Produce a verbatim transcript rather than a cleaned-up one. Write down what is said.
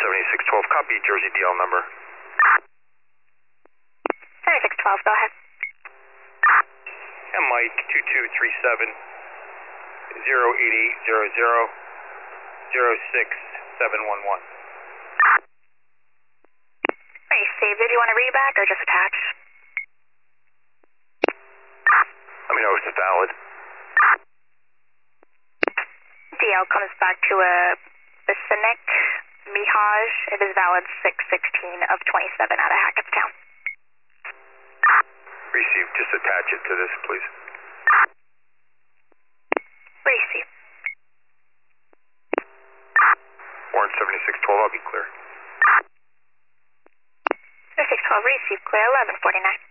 seventy-six twelve, copy, Jersey D L number. seventy-six twelve, go ahead. And Mike, two two three seven, zero eight eight zero zero, zero six seven one one. Received. Did you want to read back or just attach? Let me know if it's valid. D L comes back to a Bicenic Mihaj. It is valid six sixteen of twenty-seven out of Hackettstown. Received. Just attach it to this, please. Received. Warrant seventy-six twelve, I'll be clear. seventy-six twelve, received, clear, eleven forty-nine.